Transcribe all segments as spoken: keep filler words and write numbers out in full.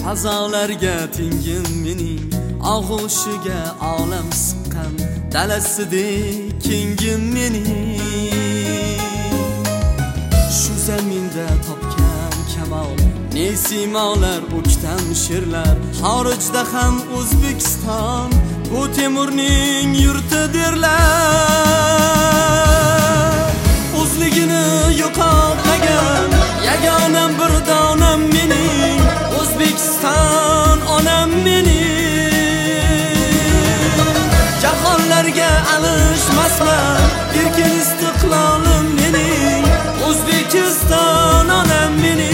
fazolarga tengim mening, og'ushiga olam siqqan dalasidek kengim mening. Shu zaminda topgan kamol nesimolar, o'ktam she'rlar, xorijda ham O'zbekiston bu Temurning yurti derlar. O'zligini yo'qotmagan yagonam bir donam mening, O'zbekiston onam mening. Jahonlarga alishmasman, erkin istiqlolim mening, O'zbekiston onam mening.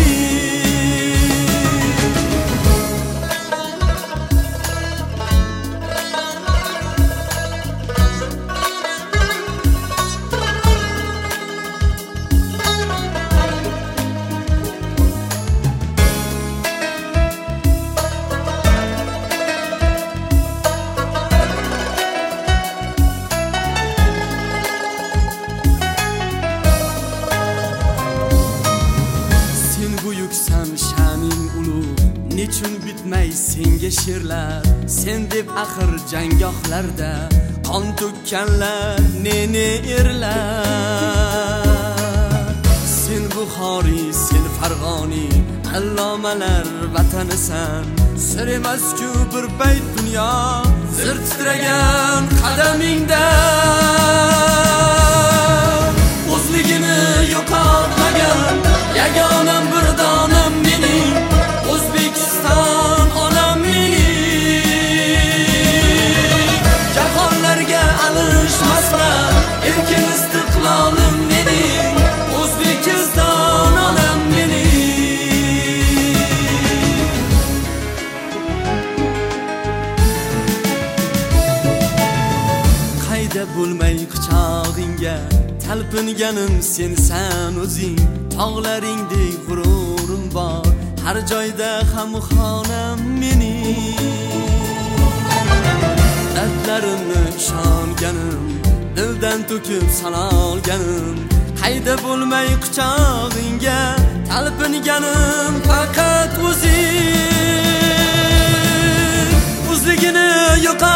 Buyuksan sha'ning ulug', nechun bitmay senga she'rlar, sen deb axir jangohlarda qon to'kkanlar ne-ne erlar. Sen Buxoriy, sen Farg'oniy, allomalar vatanisan, sir emas-ku bir payt dunyo zir titragan qadamingda. O'zligini yo'qotmagan yagonam bir donam mening, O'zbekiston onam mening. Jahonlarga alishmasman, erkin istiqlolim mening, O'zbekiston onam mening. Qayda bo'lmay quchog'ingga talpinganim sensan o'zing, tog'laringdek g'ururim bor, har joyda ham xonam mening. Dardlarimni ishonganim, dildan to'kib sanolganim, qayda bo'lmay quchog'ingga talpinganim faqat o'zing. O'zligini yo'qotmagan